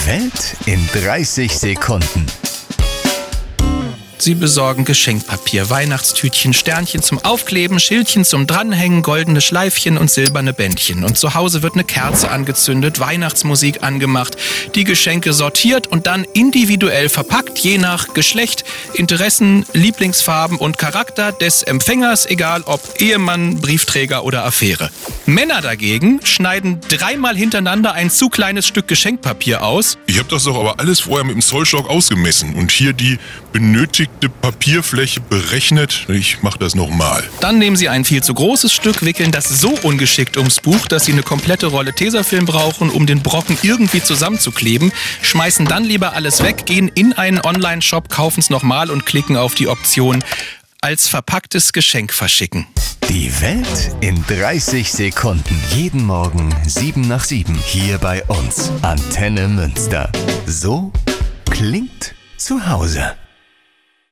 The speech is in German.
Welt in 30 Sekunden. Sie besorgen Geschenkpapier, Weihnachtstütchen, Sternchen zum Aufkleben, Schildchen zum Dranhängen, goldene Schleifchen und silberne Bändchen. Und zu Hause wird eine Kerze angezündet, Weihnachtsmusik angemacht, die Geschenke sortiert und dann individuell verpackt, je nach Geschlecht, Interessen, Lieblingsfarben und Charakter des Empfängers, egal ob Ehemann, Briefträger oder Affäre. Männer dagegen schneiden 3-mal hintereinander ein zu kleines Stück Geschenkpapier aus. Ich habe das doch aber alles vorher mit dem Zollstock ausgemessen und hier die benötigte Papierfläche berechnet. Ich mache das nochmal. Dann nehmen Sie ein viel zu großes Stück, wickeln das so ungeschickt ums Buch, dass Sie eine komplette Rolle Tesafilm brauchen, um den Brocken irgendwie zusammenzukleben, schmeißen dann lieber alles weg, gehen in einen Online-Shop, kaufen es nochmal und klicken auf die Option als verpacktes Geschenk verschicken. Die Welt in 30 Sekunden. Jeden Morgen 7 nach 7. Hier bei uns. Antenne Münster. So klingt zu Hause.